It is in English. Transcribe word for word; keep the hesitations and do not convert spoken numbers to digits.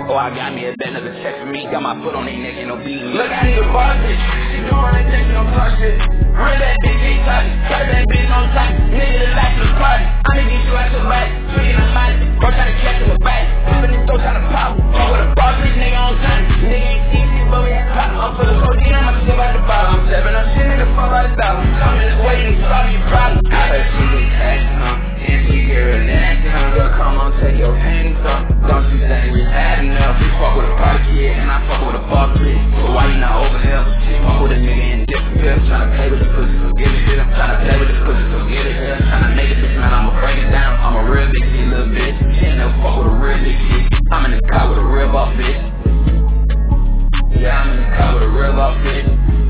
Oh, I got me a bed, another check for me. Got my foot on their neck, ain't no beating. Look, I need a boss bitch. She doing her thing, no talk shit. Real that bitch, ain't talking. Cut that bitch, no time. Nigga, the life is party. I'ma get you out your body. Tweet in the money. Bro, tryna catch him a bite. Up in the throat, tryna pop. Talk with a boss bitch, nigga on time. Nigga ain't see shit, but we had pop. I'm full of codeine, I'ma sip out the bottle. I'm seven, I'm shit, nigga, fuck out the dollar. Come in this way, nigga, solve your problem. I heard she get cash, huh? And she get her nasty, huh? Girl, come on, take your panties off. Don't you think we had enough? We fuck with a party kid, and I fuck with a boss bitch. So why you not over here? She fuck with a nigga in different pills. Tryna play with the pussy, so get it here. I'm tryna play with the pussy, so get it here. Tryna make it bitch, man, I'ma break it down. I'm a real big shit, little bitch. She ain't never fuck with a real big shit. I'm in the car with a real boss bitch. Yeah, I'm in the car with a real boss bitch.